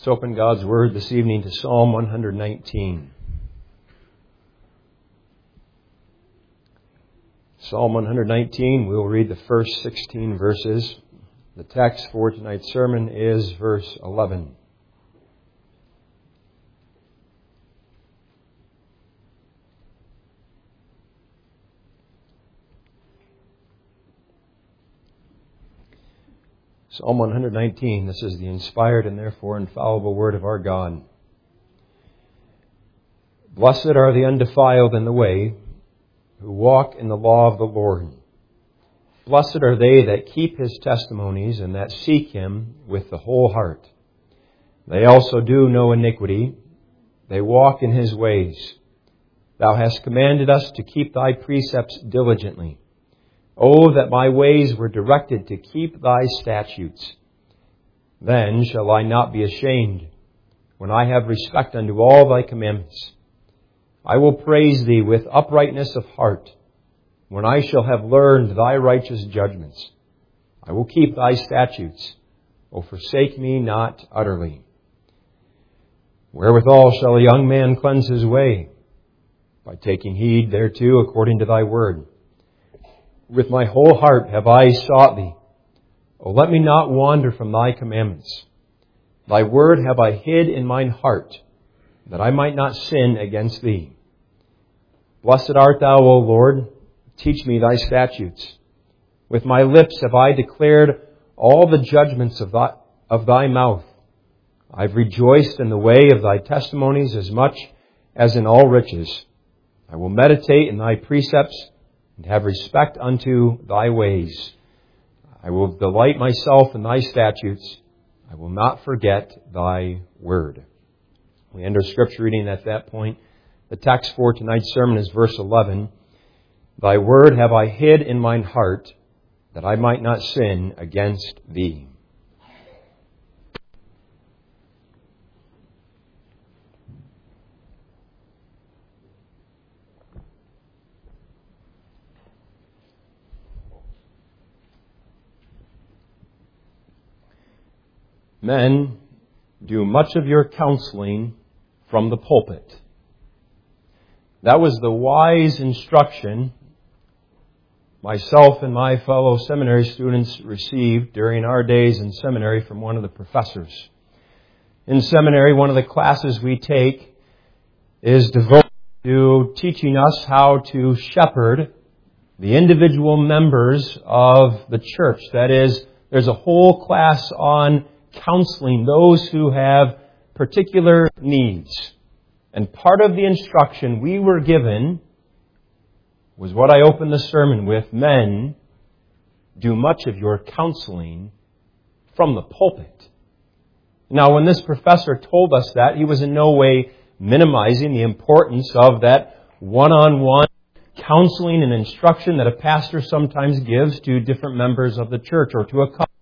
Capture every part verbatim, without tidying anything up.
Let's open God's Word this evening to Psalm one nineteen. Psalm one nineteen, we'll read the first sixteen verses. The text for tonight's sermon is verse eleven. Psalm one nineteen, this is the inspired and therefore infallible word of our God. Blessed are the undefiled in the way, who walk in the law of the Lord. Blessed are they that keep His testimonies and that seek Him with the whole heart. They also do no iniquity. They walk in His ways. Thou hast commanded us to keep Thy precepts diligently. Oh, that my ways were directed to keep Thy statutes. Then shall I not be ashamed, when I have respect unto all Thy commandments. I will praise Thee with uprightness of heart, when I shall have learned Thy righteous judgments. I will keep Thy statutes. O forsake me not utterly. Wherewithal shall a young man cleanse his way? By taking heed thereto according to Thy word. With my whole heart have I sought Thee. O let me not wander from Thy commandments. Thy word have I hid in mine heart, that I might not sin against Thee. Blessed art Thou, O Lord. Teach me Thy statutes. With my lips have I declared all the judgments of Thy, of thy mouth. I've rejoiced in the way of Thy testimonies as much as in all riches. I will meditate in Thy precepts and have respect unto Thy ways. I will delight myself in Thy statutes. I will not forget Thy word. We end our scripture reading at that point. The text for tonight's sermon is verse eleven. Thy word have I hid in mine heart, that I might not sin against Thee. Men, do much of your counseling from the pulpit. That was the wise instruction myself and my fellow seminary students received during our days in seminary from one of the professors. In seminary, one of the classes we take is devoted to teaching us how to shepherd the individual members of the church. That is, there's a whole class on counseling those who have particular needs. And part of the instruction we were given was what I opened the sermon with. Men, do much of your counseling from the pulpit. Now, when this professor told us that, he was in no way minimizing the importance of that one-on-one counseling and instruction that a pastor sometimes gives to different members of the church or to a couple.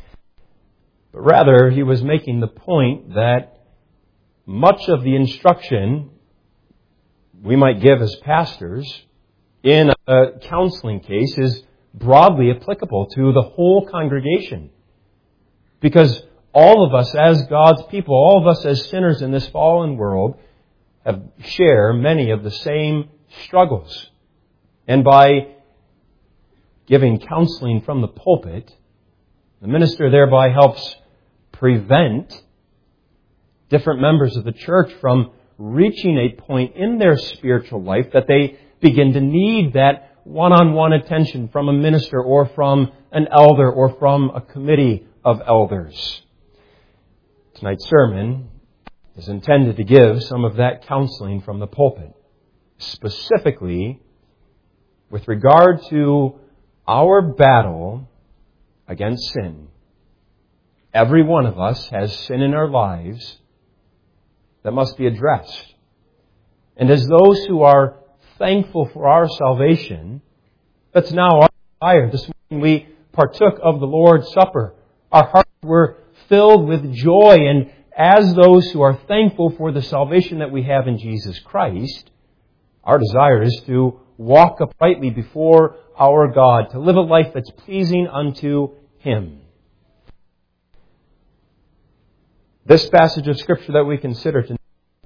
But rather, he was making the point that much of the instruction we might give as pastors in a counseling case is broadly applicable to the whole congregation. Because all of us as God's people, all of us as sinners in this fallen world, have share many of the same struggles. And by giving counseling from the pulpit, the minister thereby helps prevent different members of the church from reaching a point in their spiritual life that they begin to need that one-on-one attention from a minister or from an elder or from a committee of elders. Tonight's sermon is intended to give some of that counseling from the pulpit, specifically with regard to our battle against sin. Every one of us has sin in our lives that must be addressed. And as those who are thankful for our salvation, that's now our desire. This morning we partook of the Lord's Supper. Our hearts were filled with joy, and as those who are thankful for the salvation that we have in Jesus Christ, our desire is to walk uprightly before our God, to live a life that's pleasing unto Him. This passage of Scripture that we consider tonight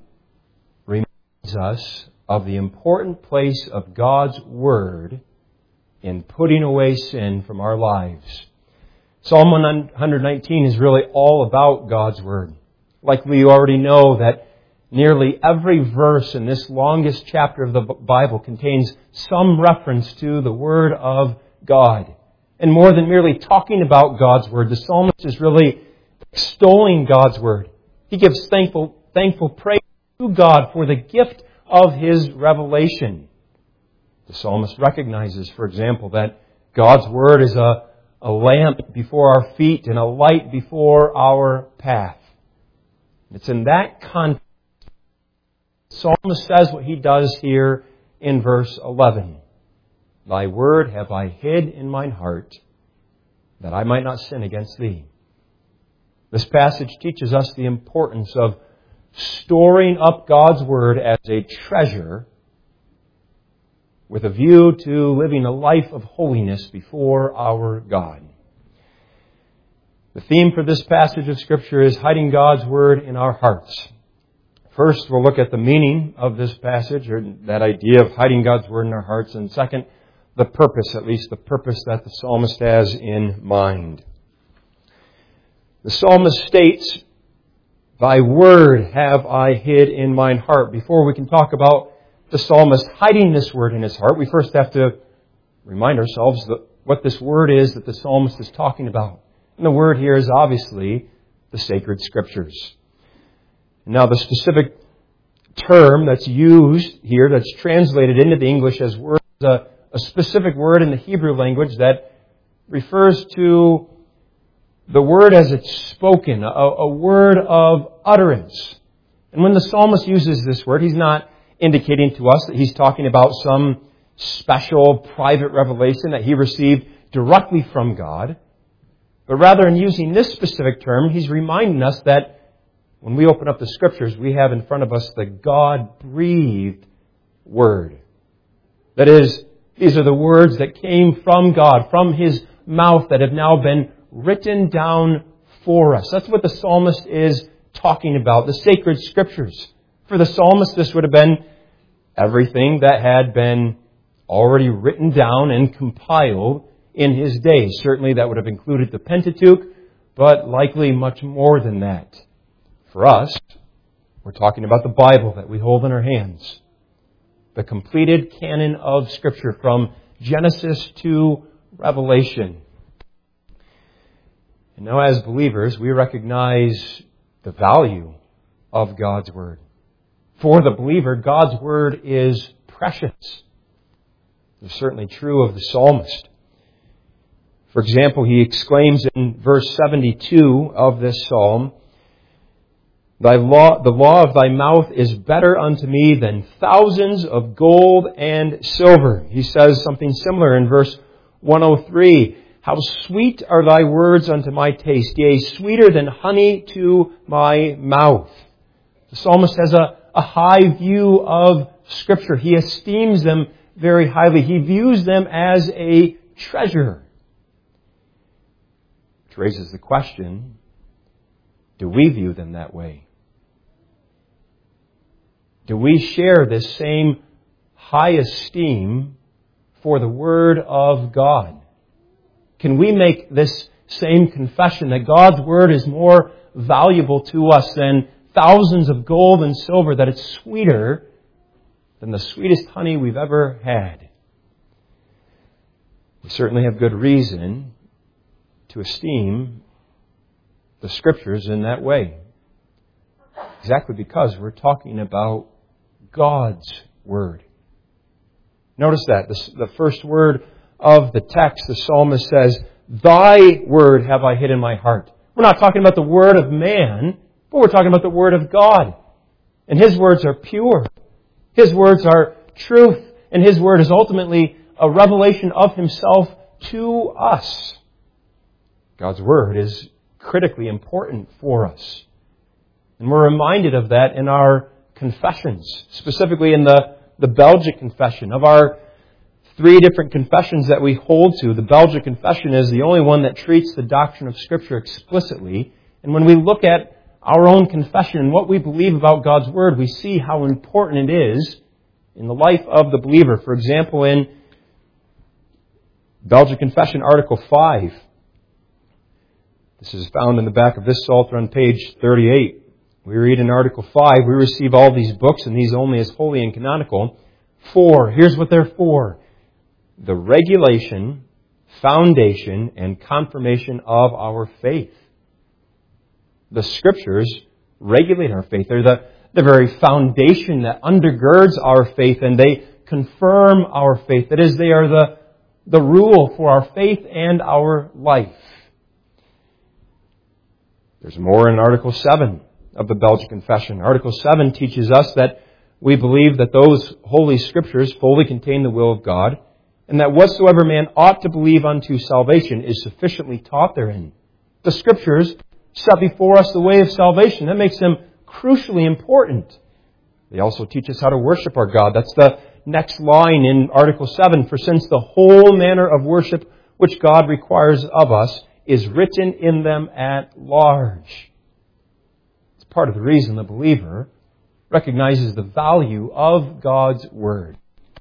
reminds us of the important place of God's Word in putting away sin from our lives. Psalm one nineteen is really all about God's Word. Like we already know that nearly every verse in this longest chapter of the Bible contains some reference to the Word of God. And more than merely talking about God's Word, the psalmist is really extolling God's Word. He gives thankful, thankful praise to God for the gift of His revelation. The psalmist recognizes, for example, that God's Word is a, a lamp before our feet and a light before our path. It's in that context the psalmist says what he does here in verse eleven. Thy word have I hid in mine heart, that I might not sin against Thee. This passage teaches us the importance of storing up God's Word as a treasure with a view to living a life of holiness before our God. The theme for this passage of Scripture is hiding God's Word in our hearts. First, we'll look at the meaning of this passage, or that idea of hiding God's Word in our hearts. And second, the purpose, at least the purpose that the psalmist has in mind. The psalmist states, Thy word have I hid in mine heart. Before we can talk about the psalmist hiding this word in his heart, we first have to remind ourselves that what this word is that the psalmist is talking about. And the word here is obviously the sacred Scriptures. Now, the specific term that's used here, that's translated into the English as word, is a, a specific word in the Hebrew language that refers to the word as it's spoken, a, a word of utterance. And when the psalmist uses this word, he's not indicating to us that he's talking about some special private revelation that he received directly from God. But rather, in using this specific term, he's reminding us that when we open up the Scriptures, we have in front of us the God-breathed Word. That is, these are the words that came from God, from His mouth, that have now been written down for us. That's what the psalmist is talking about, the sacred Scriptures. For the psalmist, this would have been everything that had been already written down and compiled in his day. Certainly that would have included the Pentateuch, but likely much more than that. For us, we're talking about the Bible that we hold in our hands. The completed canon of Scripture from Genesis to Revelation. And now as believers, we recognize the value of God's Word. For the believer, God's Word is precious. It's certainly true of the psalmist. For example, he exclaims in verse seventy-two of this psalm, Thy law, the law of thy mouth is better unto me than thousands of gold and silver. He says something similar in verse one oh three. How sweet are thy words unto my taste, yea, sweeter than honey to my mouth. The psalmist has a, a high view of Scripture. He esteems them very highly. He views them as a treasure. Which raises the question, do we view them that way? Do we share this same high esteem for the Word of God? Can we make this same confession that God's Word is more valuable to us than thousands of gold and silver, that it's sweeter than the sweetest honey we've ever had? We certainly have good reason to esteem the Scriptures in that way. Exactly because we're talking about God's Word. Notice that. The, the first word of the text, the psalmist says, Thy word have I hid in my heart. We're not talking about the word of man, but we're talking about the word of God. And His words are pure. His words are truth. And His word is ultimately a revelation of Himself to us. God's word is critically important for us. And we're reminded of that in our confessions, specifically in the, the Belgic Confession. Of our three different confessions that we hold to, the Belgic Confession is the only one that treats the doctrine of Scripture explicitly. And when we look at our own confession and what we believe about God's Word, we see how important it is in the life of the believer. For example, in Belgian Confession, Article five. This is found in the back of this Psalter on page thirty-eight. We read in Article five, we receive all these books, and these only as holy and canonical, for, here's what they're for, the regulation, foundation, and confirmation of our faith. The Scriptures regulate our faith. They're the, the very foundation that undergirds our faith, and they confirm our faith. That is, they are the, the rule for our faith and our life. There's more in Article seven of the Belgian Confession. Article seven teaches us that we believe that those Holy Scriptures fully contain the will of God, and that whatsoever man ought to believe unto salvation is sufficiently taught therein. The Scriptures set before us the way of salvation. That makes them crucially important. They also teach us how to worship our God. That's the next line in Article seven. For since the whole manner of worship which God requires of us is written in them at large. It's part of the reason the believer recognizes the value of God's Word.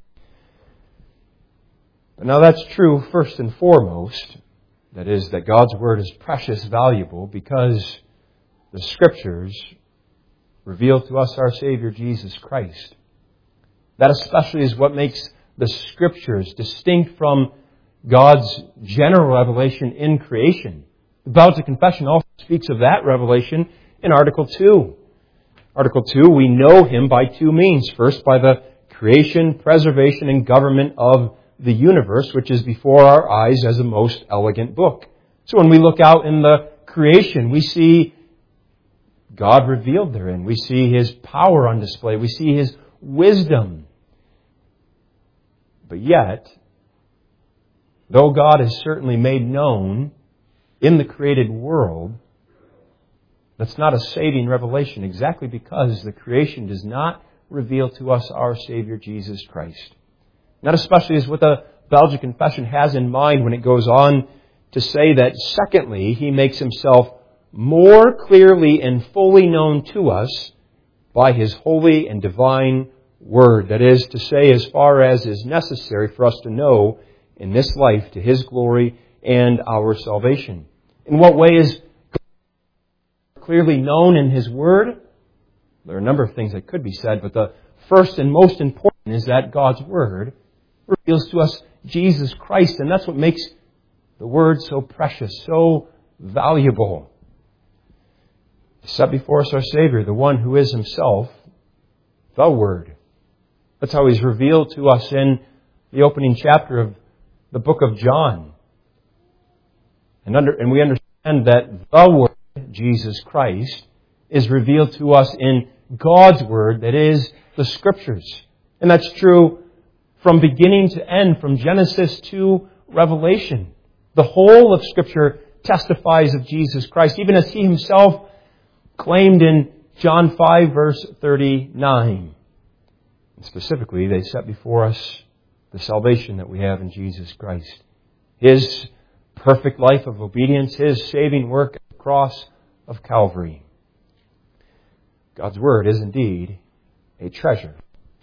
But now that's true first and foremost. That is, that God's Word is precious, valuable, because the Scriptures reveal to us our Savior, Jesus Christ. That especially is what makes the Scriptures distinct from God's general revelation in creation. The Belgian Confession also speaks of that revelation in Article two. Article two, we know Him by two means. First, by the creation, preservation, and government of the universe, which is before our eyes as a most elegant book. So when we look out in the creation, we see God revealed therein. We see His power on display. We see His wisdom. But yet, though God is certainly made known in the created world, that's not a saving revelation, exactly because the creation does not reveal to us our Savior, Jesus Christ. Not especially as what the Belgian Confession has in mind when it goes on to say that, secondly, He makes Himself more clearly and fully known to us by His holy and divine Word. That is to say, as far as is necessary for us to know in this life to His glory and our salvation. In what way is God clearly known in His Word? There are a number of things that could be said, but the first and most important is that God's Word reveals to us Jesus Christ, and that's what makes the Word so precious, so valuable. Set before us our Savior, the one who is Himself the Word. That's how He's revealed to us in the opening chapter of the book of John. And, under, and we understand that the Word, Jesus Christ, is revealed to us in God's Word, that is, the Scriptures. And that's true from beginning to end, from Genesis to Revelation. The whole of Scripture testifies of Jesus Christ, even as He Himself claimed in John five, verse thirty-nine. And specifically, they set before us the salvation that we have in Jesus Christ. His perfect life of obedience, His saving work at the cross of Calvary. God's Word is indeed a treasure.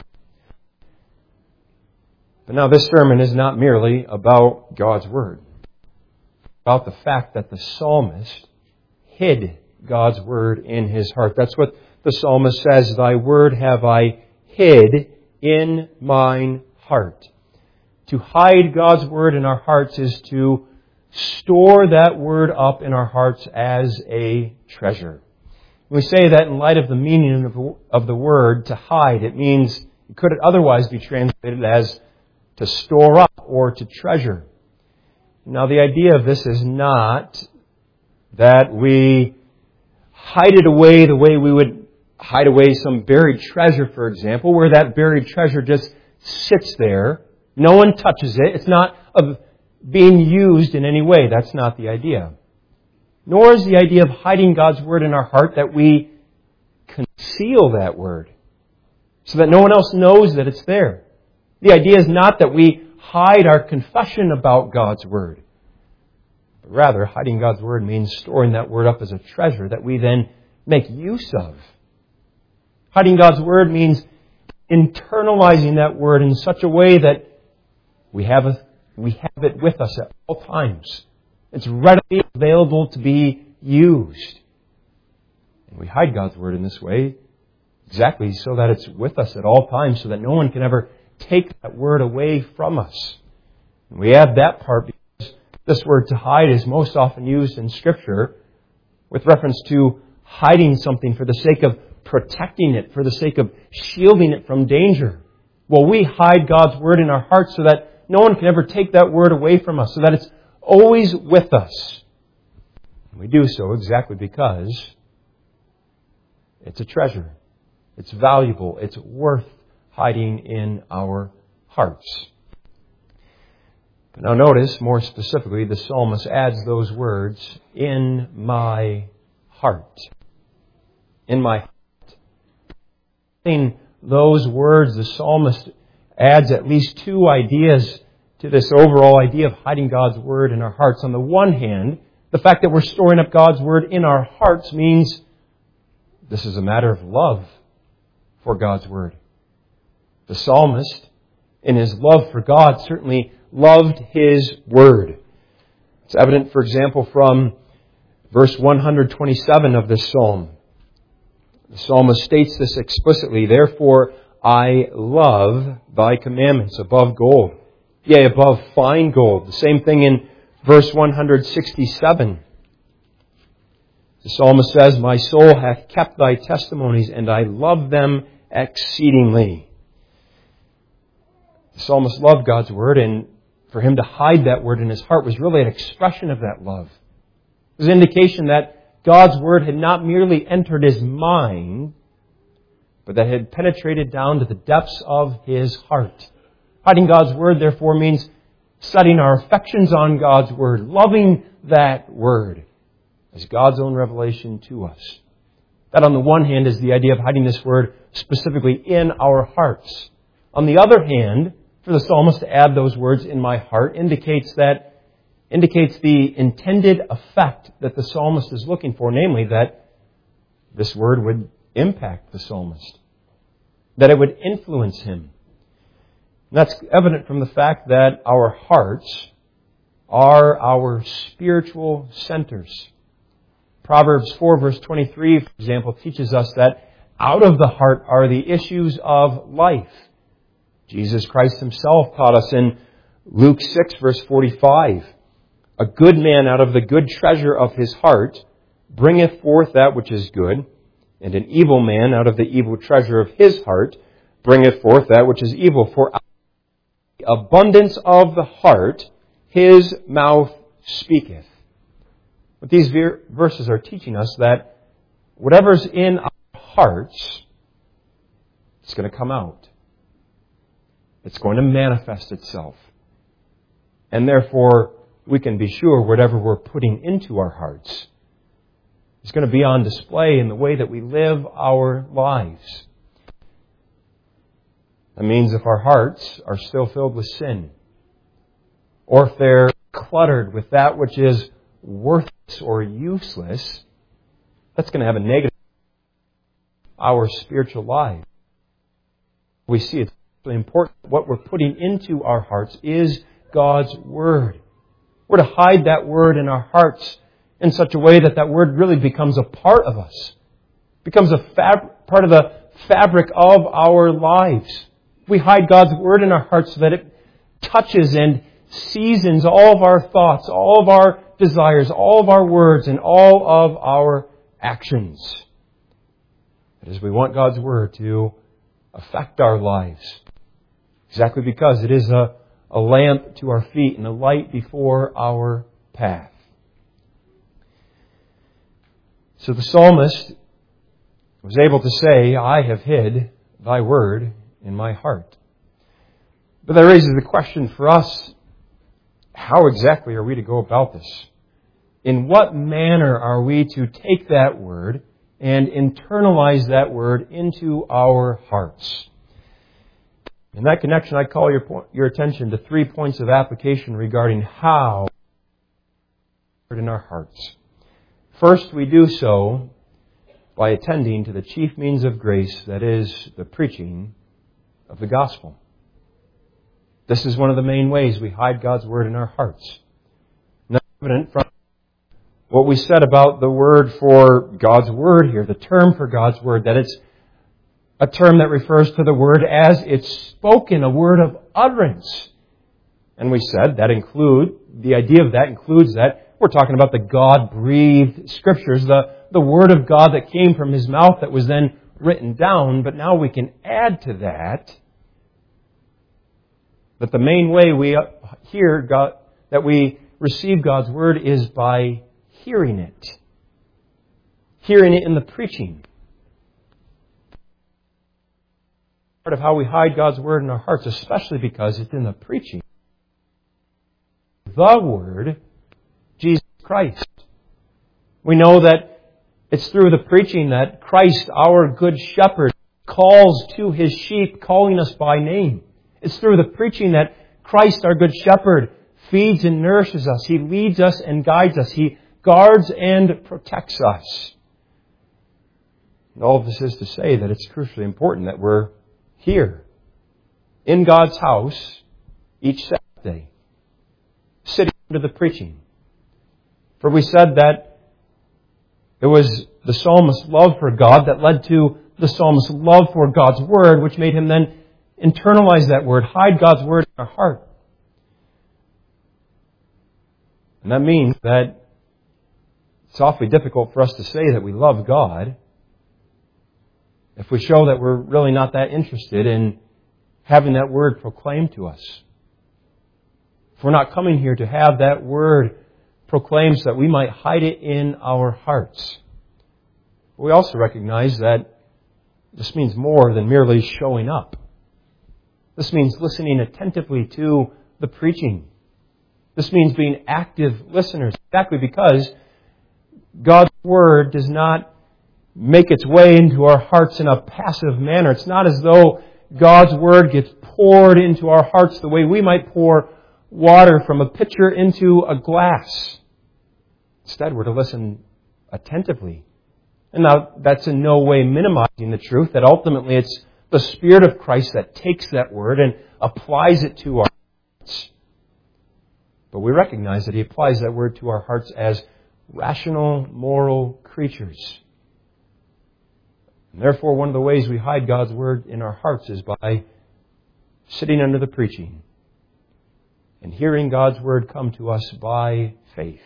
But now this sermon is not merely about God's Word. It's about the fact that the psalmist hid God's Word in his heart. That's what the psalmist says, Thy Word have I hid in mine heart. To hide God's Word in our hearts is to store that Word up in our hearts as a treasure. We say that in light of the meaning of the, of the word to hide, it means, it could otherwise be translated as to store up or to treasure. Now the idea of this is not that we hide it away the way we would hide away some buried treasure, for example, where that buried treasure just sits there. No one touches it. It's not of being used in any way. That's not the idea. Nor is the idea of hiding God's Word in our heart that we conceal that Word so that no one else knows that it's there. The idea is not that we hide our confession about God's Word. But rather, hiding God's Word means storing that Word up as a treasure that we then make use of. Hiding God's Word means internalizing that Word in such a way that we have, a, we have it with us at all times. It's readily available to be used. And we hide God's Word in this way exactly so that it's with us at all times, so that no one can ever take that Word away from us. And we add that part because this word to hide is most often used in Scripture with reference to hiding something for the sake of protecting it, for the sake of shielding it from danger. Well, we hide God's Word in our hearts so that no one can ever take that Word away from us, so that it's always with us. And we do so exactly because it's a treasure. It's valuable. It's worth hiding in our hearts. But now notice, more specifically, the psalmist adds those words, in my heart. In my heart. In those words, the psalmist adds at least two ideas to this overall idea of hiding God's Word in our hearts. On the one hand, the fact that we're storing up God's Word in our hearts means this is a matter of love for God's Word. The psalmist, in his love for God, certainly loved His Word. It's evident, for example, from verse one twenty-seven of this psalm. The psalmist states this explicitly, therefore I love thy commandments above gold, yea, above fine gold. The same thing in verse one sixty-seven. The psalmist says, my soul hath kept thy testimonies, and I love them exceedingly. The psalmist loved God's Word, and for him to hide that Word in his heart was really an expression of that love. It was an indication that God's Word had not merely entered his mind, but that had penetrated down to the depths of his heart. Hiding God's Word, therefore, means setting our affections on God's Word, loving that Word as God's own revelation to us. That, on the one hand, is the idea of hiding this Word specifically in our hearts. On the other hand, for the psalmist to add those words, in my heart, indicates that indicates the intended effect that the psalmist is looking for, namely that this Word would impact the psalmist, that it would influence him. And that's evident from the fact that our hearts are our spiritual centers. Proverbs four verse twenty-three, for example, teaches us that out of the heart are the issues of life. Jesus Christ Himself taught us in Luke six verse forty-five, a good man out of the good treasure of his heart bringeth forth that which is good, and an evil man out of the evil treasure of his heart bringeth forth that which is evil. For out of the abundance of the heart his mouth speaketh. But these verses are teaching us that whatever's in our hearts, it's going to come out. It's going to manifest itself. And therefore, we can be sure whatever we're putting into our hearts is going to be on display in the way that we live our lives. That means if our hearts are still filled with sin, or if they're cluttered with that which is worthless or useless, that's going to have a negative effect on our spiritual life. We see it's really important. What we're putting into our hearts is God's Word. We're to hide that Word in our hearts in such a way that that Word really becomes a part of us, becomes a fab- part of the fabric of our lives. We hide God's Word in our hearts so that it touches and seasons all of our thoughts, all of our desires, all of our words, and all of our actions. That is, we want God's Word to affect our lives. Exactly because it is a, a lamp to our feet and a light before our path. So the psalmist was able to say, I have hid thy word in my heart. But that raises the question for us, how exactly are we to go about this? In what manner are we to take that word and internalize that word into our hearts? In that connection, I call your, your attention to three points of application regarding how in our hearts. First, we do so by attending to the chief means of grace, that is, the preaching of the gospel. This is one of the main ways we hide God's Word in our hearts. Now, evident from what we said about the word for God's Word here, the term for God's Word, that it's a term that refers to the Word as it's spoken, a word of utterance. And we said that include, the idea of that includes that we're talking about the God-breathed Scriptures, the, the Word of God that came from His mouth that was then written down. But now we can add to that that the main way we hear God, that we receive God's Word is by hearing it. Hearing it in the preaching. Part of how we hide God's Word in our hearts, especially because it's in the preaching. The Word, Jesus Christ. We know that it's through the preaching that Christ, our Good Shepherd, calls to His sheep, calling us by name. It's through the preaching that Christ, our Good Shepherd, feeds and nourishes us. He leads us and guides us. He guards and protects us. And all of this is to say that it's crucially important that we're here, in God's house, each Saturday, sitting under the preaching. For we said that it was the psalmist's love for God that led to the psalmist's love for God's Word, which made him then internalize that Word, hide God's Word in our heart. And that means that it's awfully difficult for us to say that we love God if we show that we're really not that interested in having that Word proclaimed to us. If we're not coming here to have that Word proclaimed so that we might hide it in our hearts. We also recognize that this means more than merely showing up. This means listening attentively to the preaching. This means being active listeners, exactly because God's Word does not make its way into our hearts in a passive manner. It's not as though God's Word gets poured into our hearts the way we might pour water from a pitcher into a glass. Instead, we're to listen attentively. And now, that's in no way minimizing the truth, that ultimately it's the Spirit of Christ that takes that Word and applies it to our hearts. But we recognize that He applies that Word to our hearts as rational, moral creatures. And therefore, one of the ways we hide God's Word in our hearts is by sitting under the preaching and hearing God's Word come to us by faith.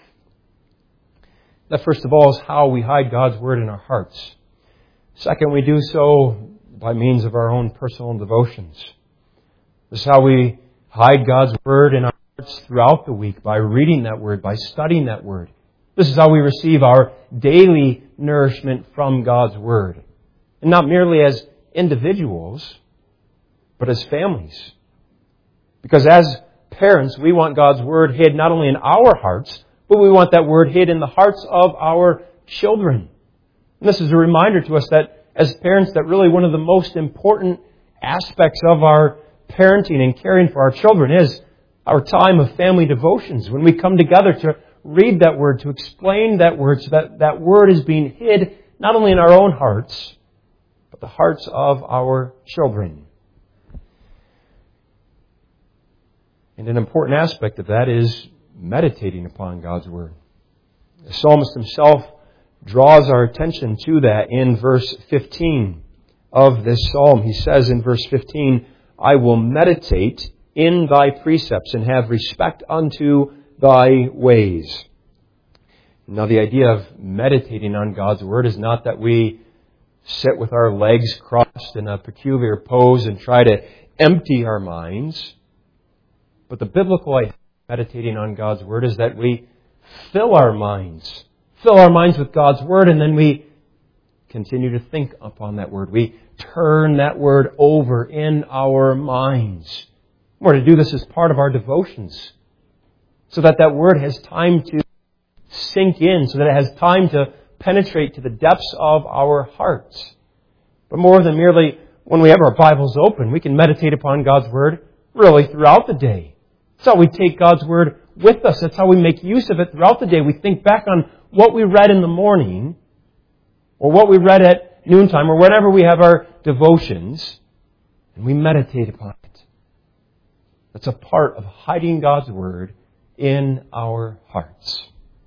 That, first of all, is how we hide God's Word in our hearts. Second, we do so by means of our own personal devotions. This is how we hide God's Word in our hearts throughout the week, by reading that Word, by studying that Word. This is how we receive our daily nourishment from God's Word. And not merely as individuals, but as families. Because as parents, we want God's Word hid not only in our hearts, but we want that Word hid in the hearts of our children. And this is a reminder to us that as parents, that really one of the most important aspects of our parenting and caring for our children is our time of family devotions. When we come together to read that Word, to explain that Word, so that that Word is being hid not only in our own hearts, but the hearts of our children. And an important aspect of that is meditating upon God's Word. The psalmist himself draws our attention to that in verse fifteen of this psalm. He says in verse fifteen, I will meditate in thy precepts and have respect unto thy ways. Now, the idea of meditating on God's Word is not that we sit with our legs crossed in a peculiar pose and try to empty our minds. But the biblical idea of meditating on God's Word is that we fill our minds, fill our minds with God's Word, and then we continue to think upon that Word. We turn that Word over in our minds. We're to do this as part of our devotions, so that that Word has time to sink in, so that it has time to penetrate to the depths of our hearts. But more than merely when we have our Bibles open, we can meditate upon God's Word really throughout the day. That's how we take God's Word with us. That's how we make use of it throughout the day. We think back on what we read in the morning, or what we read at noontime, or whenever we have our devotions, and we meditate upon it. That's a part of hiding God's Word in our hearts.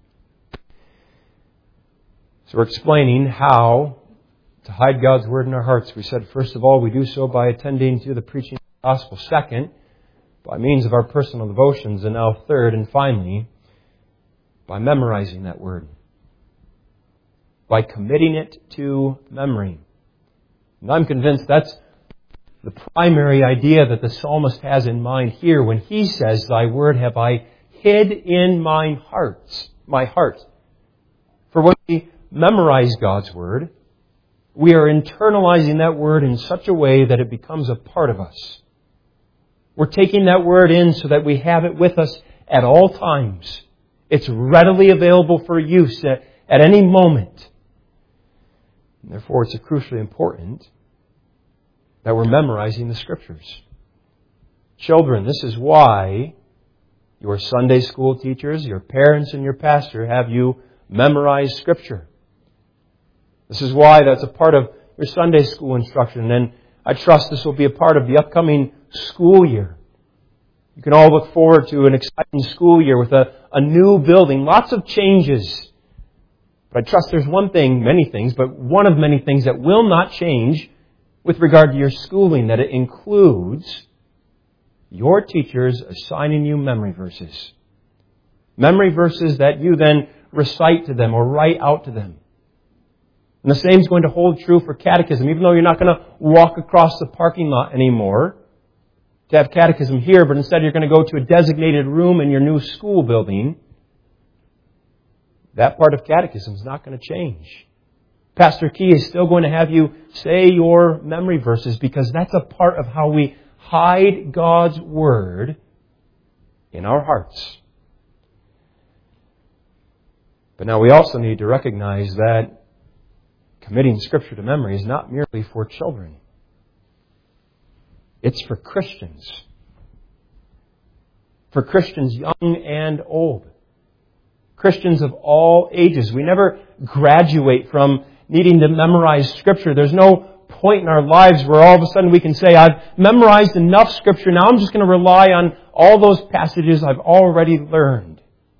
So we're explaining how to hide God's Word in our hearts. We said, first of all, we do so by attending to the preaching of the gospel. Second, by means of our personal devotions. And now third and finally, by memorizing that Word. By committing it to memory. And I'm convinced that's the primary idea that the psalmist has in mind here when he says, Thy Word have I hid in mine heart, my heart. For when we memorize God's Word, we are internalizing that Word in such a way that it becomes a part of us. We're taking that Word in so that we have it with us at all times. It's readily available for use at, at any moment. And therefore, it's crucially important that we're memorizing the Scriptures. Children, this is why your Sunday school teachers, your parents, and your pastor have you memorize Scripture. This is why that's a part of your Sunday school instruction. And I trust this will be a part of the upcoming school year. You can all look forward to an exciting school year with a, a new building, lots of changes. But I trust there's one thing, many things, but one of many things that will not change with regard to your schooling, that it includes your teachers assigning you memory verses. Memory verses that you then recite to them or write out to them. And the same is going to hold true for catechism. Even though you're not going to walk across the parking lot anymore to have catechism here, but instead you're going to go to a designated room in your new school building, that part of catechism is not going to change. Pastor Key is still going to have you say your memory verses because that's a part of how we hide God's Word in our hearts. But now we also need to recognize that committing Scripture to memory is not merely for children. It's for Christians. For Christians young and old. Christians of all ages. We never graduate from needing to memorize Scripture. There's no point in our lives where all of a sudden we can say, I've memorized enough Scripture, now I'm just going to rely on all those passages I've already learned.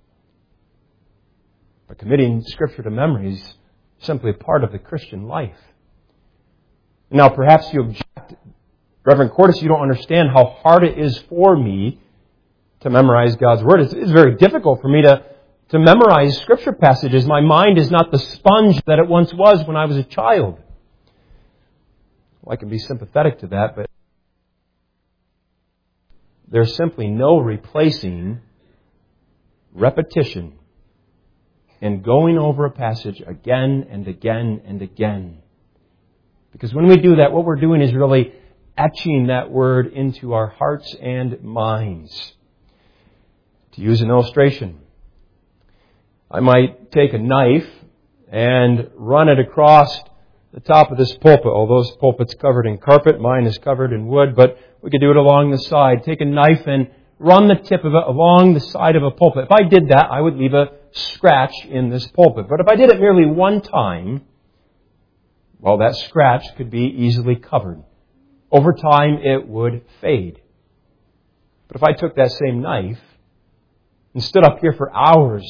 But committing Scripture to memory is simply a part of the Christian life. Now perhaps you object, Reverend Cordes, you don't understand how hard it is for me to memorize God's Word. It's, it's very difficult for me to To memorize Scripture passages. My mind is not the sponge that it once was when I was a child. Well, I can be sympathetic to that, but there's simply no replacing repetition and going over a passage again and again and again. Because when we do that, what we're doing is really etching that Word into our hearts and minds. To use an illustration, I might take a knife and run it across the top of this pulpit. Although this pulpit's covered in carpet, mine is covered in wood, but we could do it along the side. Take a knife and run the tip of it along the side of a pulpit. If I did that, I would leave a scratch in this pulpit. But if I did it merely one time, well, that scratch could be easily covered. Over time, it would fade. But if I took that same knife and stood up here for hours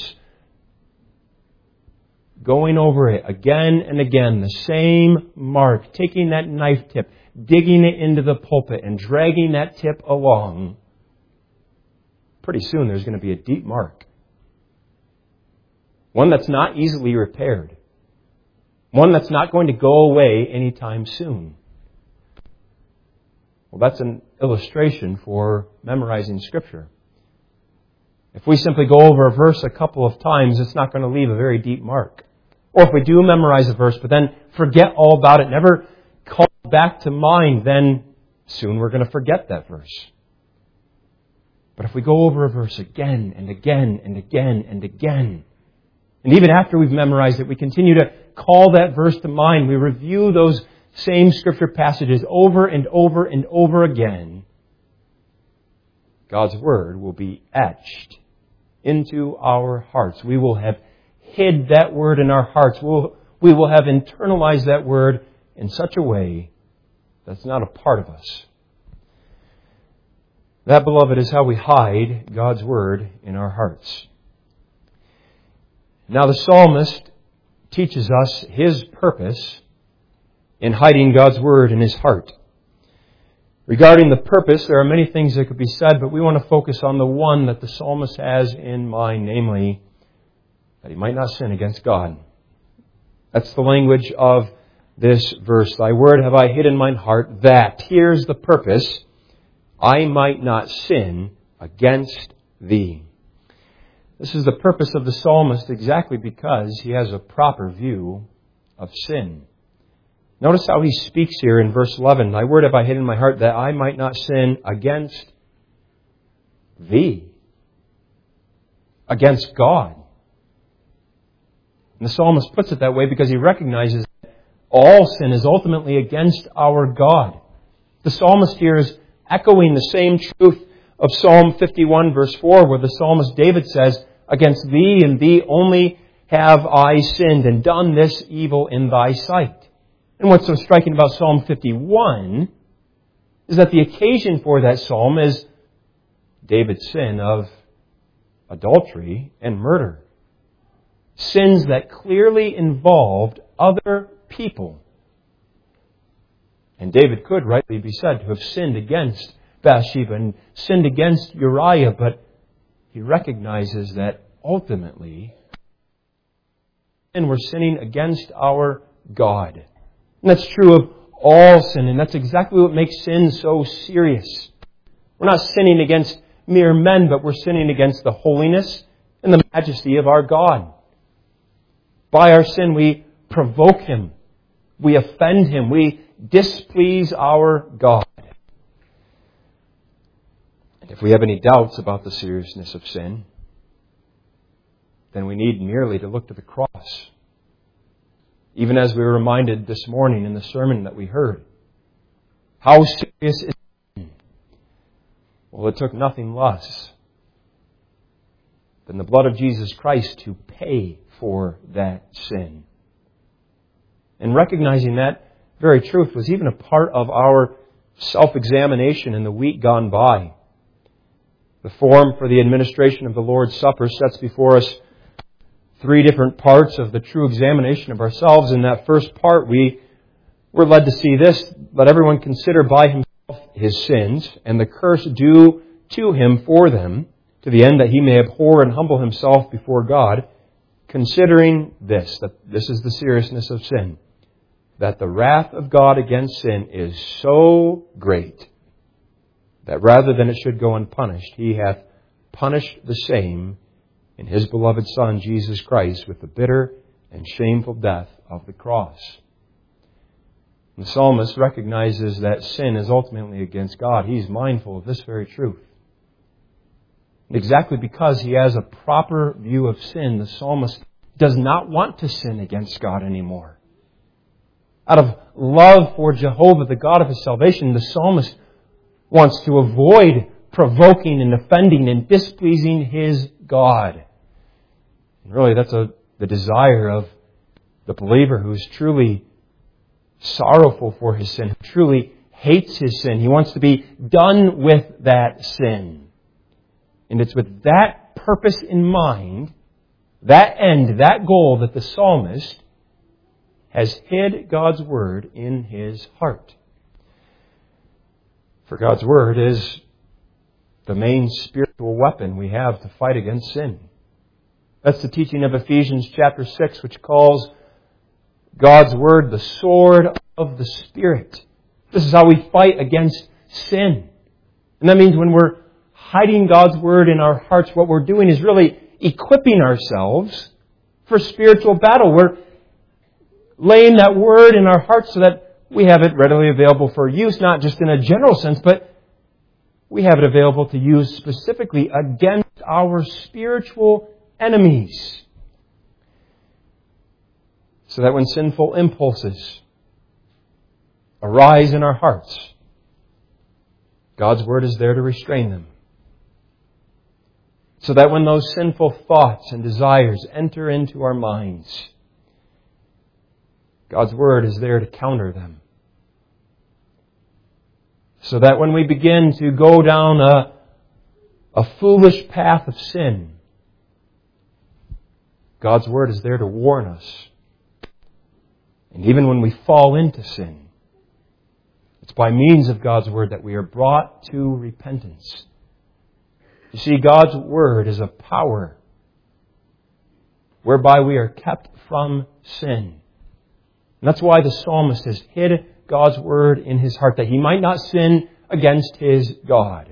going over it again and again, the same mark, taking that knife tip, digging it into the pulpit and dragging that tip along, pretty soon there's going to be a deep mark. One that's not easily repaired. One that's not going to go away anytime soon. Well, that's an illustration for memorizing Scripture. If we simply go over a verse a couple of times, it's not going to leave a very deep mark. Or if we do memorize a verse, but then forget all about it, never call it back to mind, then soon we're going to forget that verse. But if we go over a verse again and again and again and again, and even after we've memorized it, we continue to call that verse to mind, we review those same Scripture passages over and over and over again, God's Word will be etched into our hearts. We will have hid that Word in our hearts. We'll, we will have internalized that word in such a way that's not a part of us. That, beloved, is how we hide God's word in our hearts. Now the psalmist teaches us his purpose in hiding God's word in his heart. Regarding the purpose, there are many things that could be said, but we want to focus on the one that the psalmist has in mind, namely, that he might not sin against God. That's the language of this verse. Thy word have I hid in mine heart, that, here's the purpose, I might not sin against thee. This is the purpose of the psalmist exactly because he has a proper view of sin. Notice how he speaks here in verse eleven. Thy word have I hid in my heart that I might not sin against thee. Against God. And the psalmist puts it that way because he recognizes that all sin is ultimately against our God. The psalmist here is echoing the same truth of Psalm fifty-one verse four, where the psalmist David says, against thee and thee only have I sinned and done this evil in thy sight. And what's so striking about Psalm fifty-one is that the occasion for that psalm is David's sin of adultery and murder. Sins that clearly involved other people. And David could rightly be said to have sinned against Bathsheba and sinned against Uriah, but he recognizes that ultimately, and we're sinning against our God. And that's true of all sin, and that's exactly what makes sin so serious. We're not sinning against mere men, but we're sinning against the holiness and the majesty of our God. By our sin, we provoke Him. We offend Him. We displease our God. And if we have any doubts about the seriousness of sin, then we need merely to look to the cross. Even as we were reminded this morning in the sermon that we heard. How serious is sin? Well, it took nothing less than the blood of Jesus Christ to pay for that sin. And recognizing that very truth was even a part of our self-examination in the week gone by. The form for the administration of the Lord's Supper sets before us three different parts of the true examination of ourselves. In that first part, we were led to see this: let everyone consider by himself his sins, and the curse due to him for them, to the end that he may abhor and humble himself before God, considering this, that this is the seriousness of sin, that the wrath of God against sin is so great that rather than it should go unpunished, He hath punished the same in His beloved Son, Jesus Christ, with the bitter and shameful death of the cross. The psalmist recognizes that sin is ultimately against God. He's mindful of this very truth. And exactly because he has a proper view of sin, the psalmist does not want to sin against God anymore. Out of love for Jehovah, the God of his salvation, the psalmist wants to avoid provoking and offending and displeasing his God. And really, that's a, the desire of the believer who is truly sorrowful for his sin, who truly hates his sin. He wants to be done with that sin. And it's with that purpose in mind, that end, that goal, that the psalmist has hid God's Word in his heart. For God's Word is the main spiritual weapon we have to fight against sin. That's the teaching of Ephesians chapter six, which calls God's Word the sword of the Spirit. This is how we fight against sin. And that means when we're hiding God's Word in our hearts, what we're doing is really equipping ourselves for spiritual battle. We're laying that Word in our hearts so that we have it readily available for use, not just in a general sense, but we have it available to use specifically against our spiritual enemies. So that when sinful impulses arise in our hearts, God's Word is there to restrain them. So that when those sinful thoughts and desires enter into our minds, God's Word is there to counter them. So that when we begin to go down a, a foolish path of sin, God's Word is there to warn us. And even when we fall into sin, it's by means of God's Word that we are brought to repentance. You see, God's Word is a power whereby we are kept from sin. And that's why the psalmist has hid God's Word in his heart, that he might not sin against his God.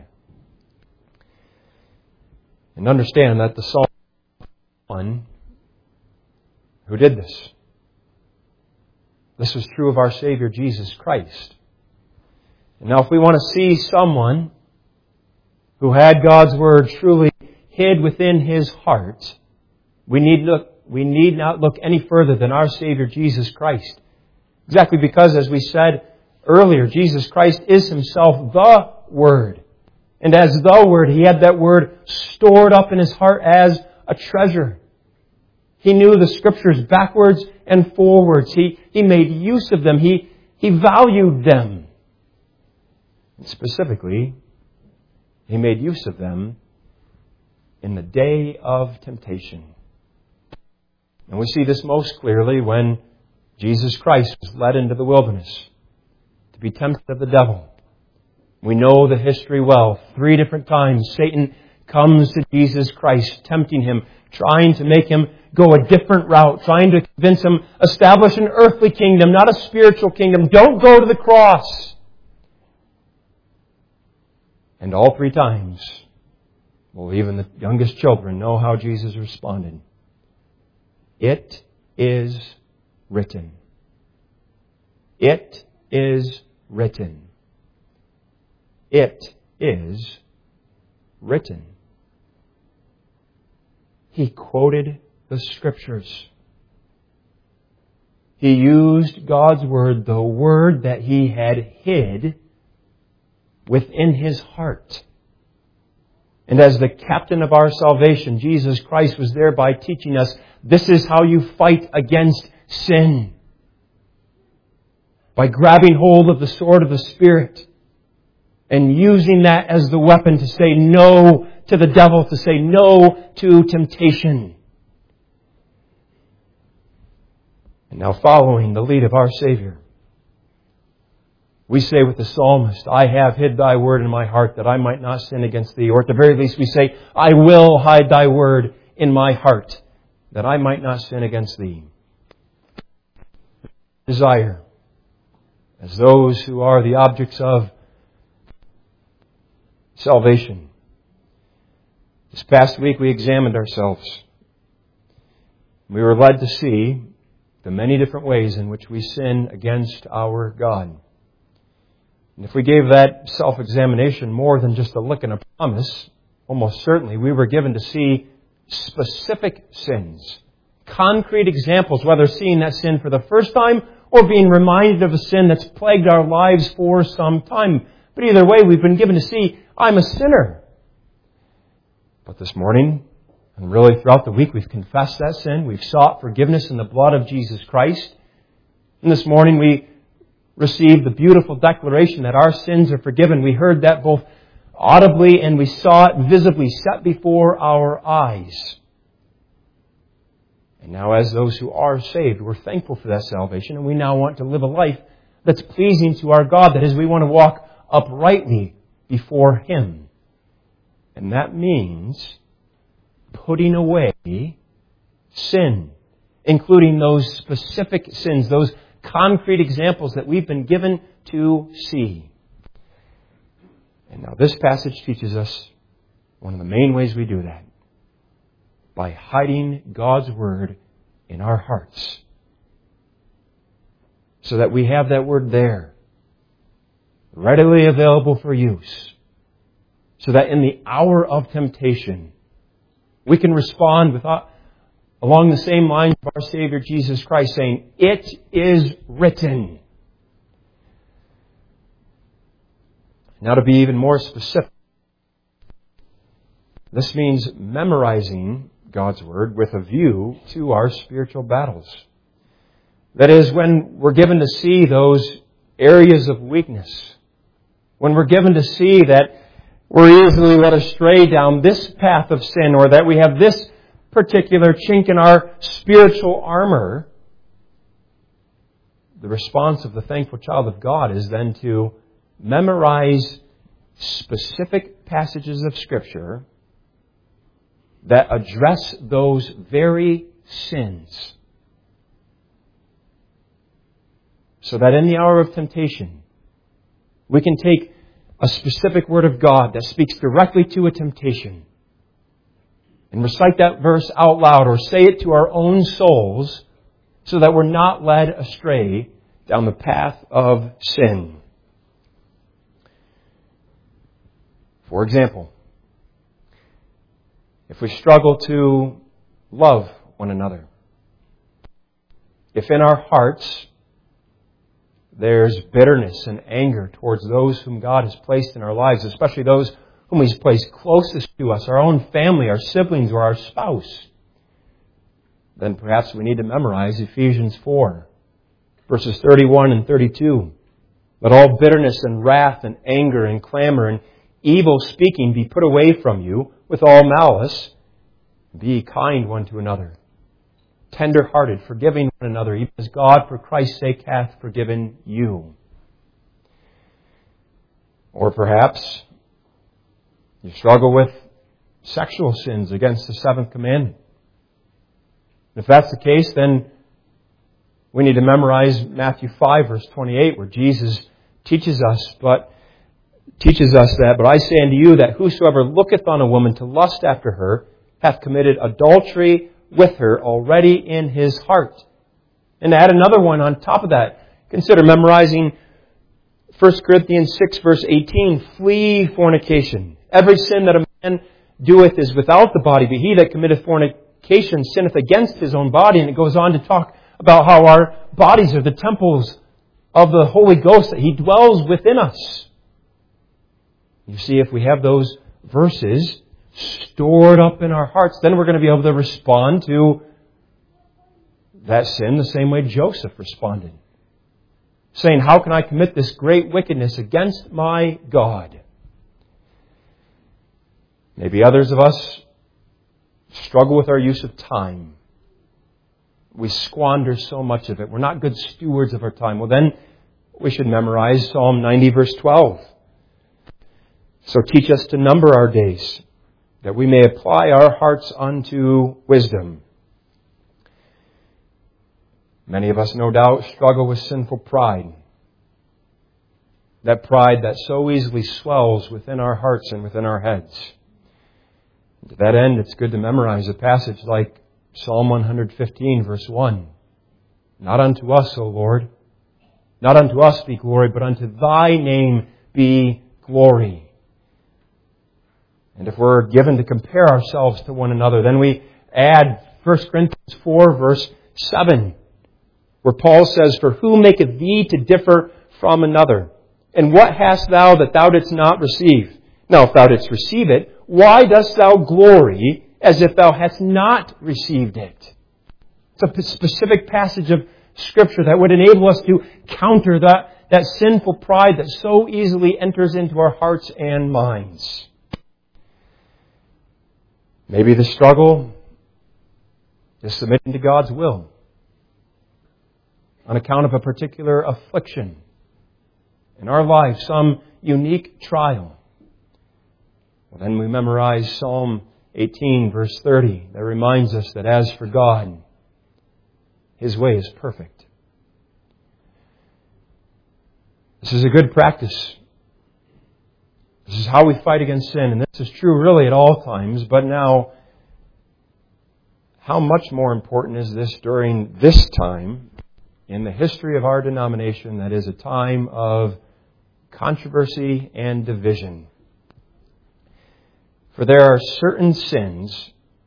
And understand that the psalmist is one who did this. This was true of our Savior, Jesus Christ. And now if we want to see someone who had God's Word truly hid within his heart, we need, look, we need not look any further than our Savior, Jesus Christ. Exactly because, as we said earlier, Jesus Christ is Himself the Word. And as the Word, He had that Word stored up in His heart as a treasure. He knew the Scriptures backwards and forwards. He, he made use of them. He, he valued them. And specifically, He made use of them in the day of temptation. And we see this most clearly when Jesus Christ was led into the wilderness to be tempted of the devil. We know the history well. Three different times Satan comes to Jesus Christ, tempting Him, trying to make Him go a different route, trying to convince Him, establish an earthly kingdom, not a spiritual kingdom. Don't go to the cross. And all three times, well, even the youngest children know how Jesus responded. It is written. It is written. It is written. He quoted the Scriptures. He used God's Word, the Word that He had hid within His heart. And as the captain of our salvation, Jesus Christ was thereby teaching us, this is how you fight against sin. By grabbing hold of the sword of the Spirit and using that as the weapon to say no to the devil, to say no to temptation. And now following the lead of our Savior, we say with the psalmist, I have hid Thy Word in my heart that I might not sin against Thee. Or at the very least we say, I will hide Thy Word in my heart that I might not sin against Thee. Desire, as those who are the objects of salvation. This past week we examined ourselves. We were led to see the many different ways in which we sin against our God. And if we gave that self-examination more than just a lick and a promise, almost certainly we were given to see specific sins. Concrete examples, whether seeing that sin for the first time or being reminded of a sin that's plagued our lives for some time. But either way, we've been given to see, I'm a sinner. But this morning, and really throughout the week, we've confessed that sin. We've sought forgiveness in the blood of Jesus Christ. And this morning we received the beautiful declaration that our sins are forgiven. We heard that both audibly and we saw it visibly set before our eyes. And now as those who are saved, we're thankful for that salvation, and we now want to live a life that's pleasing to our God. That is, we want to walk uprightly before Him. And that means putting away sin, including those specific sins, those concrete examples that we've been given to see. And now this passage teaches us one of the main ways we do that. By hiding God's Word in our hearts. So that we have that Word there, readily available for use. So that in the hour of temptation, we can respond with, along the same lines of our Savior Jesus Christ, saying, it is written. Now to be even more specific, this means memorizing God's Word with a view to our spiritual battles. That is, when we're given to see those areas of weakness, when we're given to see that we're easily led astray down this path of sin, or that we have this particular chink in our spiritual armor, the response of the thankful child of God is then to memorize specific passages of Scripture that address those very sins, so that in the hour of temptation, we can take a specific word of God that speaks directly to a temptation and recite that verse out loud or say it to our own souls so that we're not led astray down the path of sin. For example, if we struggle to love one another, if in our hearts there's bitterness and anger towards those whom God has placed in our lives, especially those whom He's placed closest to us, our own family, our siblings, or our spouse, then perhaps we need to memorize Ephesians four, verses thirty-one and thirty-two. Let all bitterness and wrath and anger and clamor and evil speaking be put away from you with all malice. Be kind one to another, tender-hearted, forgiving one another, even as God for Christ's sake hath forgiven you. Or perhaps you struggle with sexual sins against the seventh commandment. If that's the case, then we need to memorize Matthew five, verse twenty-eight, where Jesus teaches us, but teaches us that, but I say unto you that whosoever looketh on a woman to lust after her hath committed adultery with her already in his heart. And to add another one on top of that, consider memorizing First Corinthians six, verse eighteen, flee fornication. Every sin that a man doeth is without the body, but he that committeth fornication sinneth against his own body. And it goes on to talk about how our bodies are the temples of the Holy Ghost, that He dwells within us. You see, if we have those verses stored up in our hearts, then we're going to be able to respond to that sin the same way Joseph responded, saying, how can I commit this great wickedness against my God? Maybe others of us struggle with our use of time. We squander so much of it. We're not good stewards of our time. Well, then we should memorize Psalm ninety, verse twelve. So teach us to number our days, that we may apply our hearts unto wisdom. Many of us, no doubt, struggle with sinful pride. That pride that so easily swells within our hearts and within our heads. To that end, it's good to memorize a passage like Psalm one fifteen, verse one. Not unto us, O Lord, not unto us be glory, but unto Thy name be glory. And if we're given to compare ourselves to one another, then we add First Corinthians four, verse seven, where Paul says, for who maketh thee to differ from another? And what hast thou that thou didst not receive? Now, if thou didst receive it, why dost thou glory as if thou hadst not received it? It's a specific passage of Scripture that would enable us to counter that, that sinful pride that so easily enters into our hearts and minds. Maybe the struggle is submitting to God's will on account of a particular affliction in our life, some unique trial. Well, then we memorize Psalm eighteen, verse thirty, that reminds us that as for God, His way is perfect. This is a good practice. This is how we fight against sin, and this is true really at all times. But now, how much more important is this during this time in the history of our denomination that is a time of controversy and division? For there are certain sins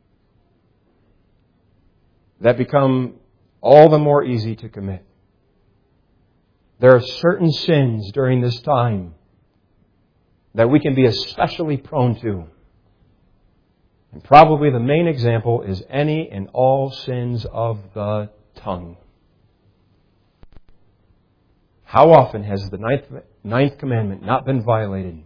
that become all the more easy to commit. There are certain sins during this time that we can be especially prone to. And probably the main example is any and all sins of the tongue. How often has the ninth, ninth commandment not been violated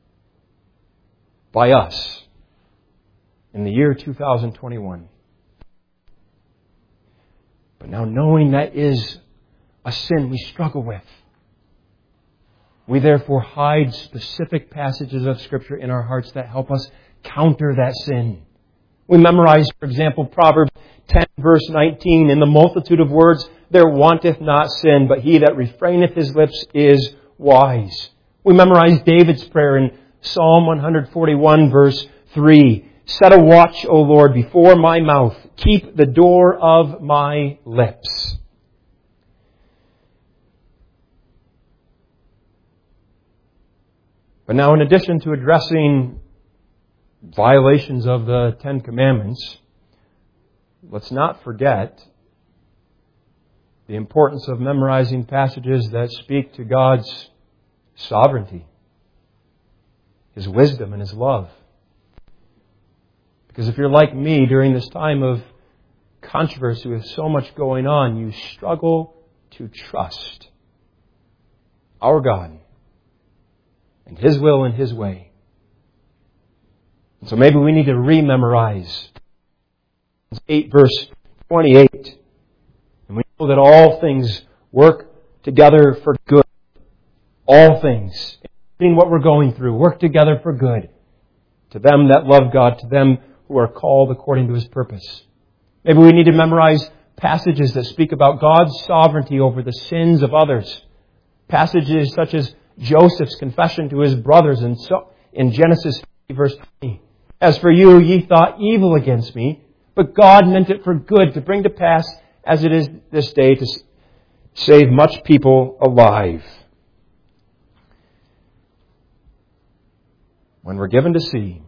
by us in the year two thousand twenty-one? But now, knowing that is a sin we struggle with, we therefore hide specific passages of Scripture in our hearts that help us counter that sin. We memorize, for example, Proverbs ten, verse nineteen, "In the multitude of words there wanteth not sin, but he that refraineth his lips is wise." We memorize David's prayer in Psalm one forty-one, verse three. "Set a watch, O Lord, before my mouth. Keep the door of my lips." But now, in addition to addressing violations of the Ten Commandments, let's not forget the importance of memorizing passages that speak to God's sovereignty, His wisdom, and His love. Because if you're like me during this time of controversy with so much going on, you struggle to trust our God and His will and His way. And so maybe we need to rememorize eight verse twenty-eight. And we know that all things work together for good. All things, including what we're going through, work together for good. To them that love God, to them who are called according to His purpose. Maybe we need to memorize passages that speak about God's sovereignty over the sins of others. Passages such as Joseph's confession to his brothers in, so, in Genesis fifty, verse twenty. "As for you, ye thought evil against me, but God meant it for good, to bring to pass, as it is this day, to save much people alive." When we're given to see,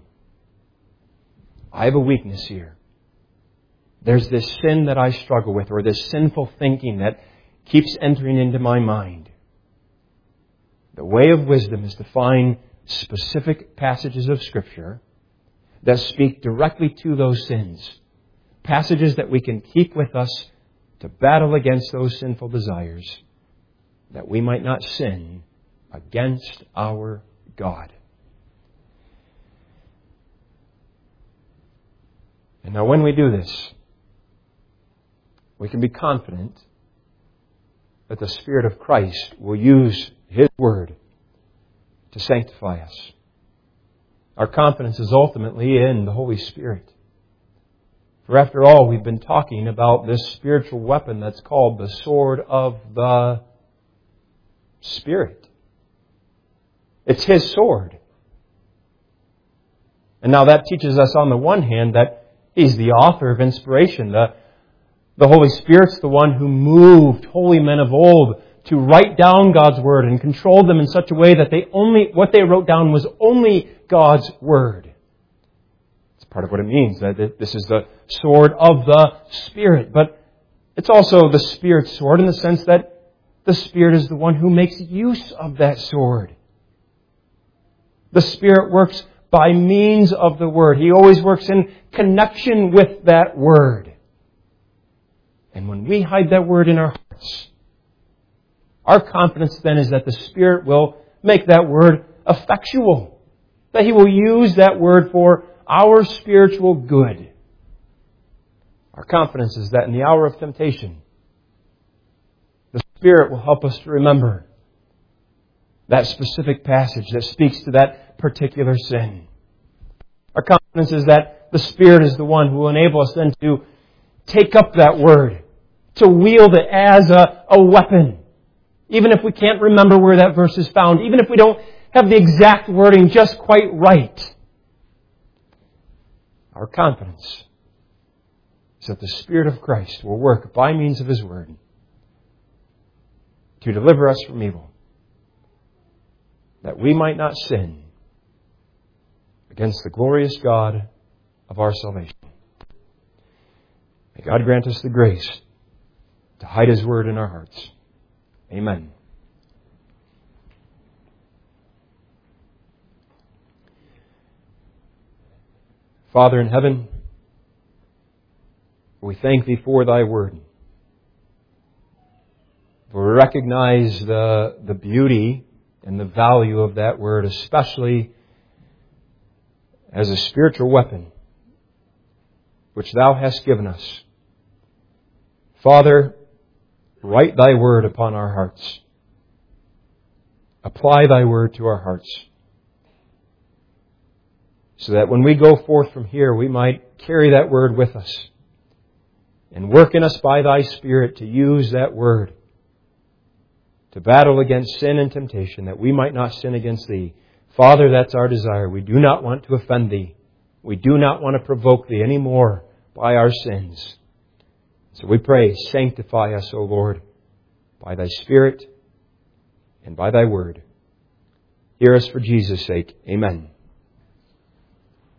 I have a weakness here. There's this sin that I struggle with, or this sinful thinking that keeps entering into my mind. The way of wisdom is to find specific passages of Scripture that speak directly to those sins. Passages that we can keep with us to battle against those sinful desires, that we might not sin against our God. And now when we do this, we can be confident that the Spirit of Christ will use His Word to sanctify us. Our confidence is ultimately in the Holy Spirit. For after all, we've been talking about this spiritual weapon that's called the sword of the Spirit. It's His sword. And now that teaches us on the one hand that He's the author of inspiration. The, the Holy Spirit's the one who moved holy men of old to write down God's Word and controlled them in such a way that they only what they wrote down was only God's Word. It's part of what it means, that this is the sword of the Spirit. But it's also the Spirit's sword in the sense that the Spirit is the one who makes use of that sword. The Spirit works by means of the Word. He always works in connection with that Word. And when we hide that Word in our hearts, our confidence then is that the Spirit will make that Word effectual. That He will use that Word for our spiritual good. Our confidence is that in the hour of temptation, the Spirit will help us to remember that specific passage that speaks to that particular sin. Our confidence is that the Spirit is the one who will enable us then to take up that Word, to wield it as a, a weapon. Even if we can't remember where that verse is found, even if we don't have the exact wording just quite right, our confidence is that the Spirit of Christ will work by means of His Word to deliver us from evil, that we might not sin against the glorious God of our salvation. May God grant us the grace to hide His Word in our hearts. Amen. Father in heaven, we thank Thee for Thy Word. We recognize the, the beauty and the value of that Word, especially as a spiritual weapon which Thou hast given us. Father, write Thy Word upon our hearts. Apply Thy Word to our hearts, so that when we go forth from here, we might carry that Word with us and work in us by Thy Spirit to use that Word to battle against sin and temptation, that we might not sin against Thee. Father, that's our desire. We do not want to offend Thee. We do not want to provoke Thee anymore by our sins. So we pray, sanctify us, O Lord, by Thy Spirit and by Thy Word. Hear us for Jesus' sake. Amen.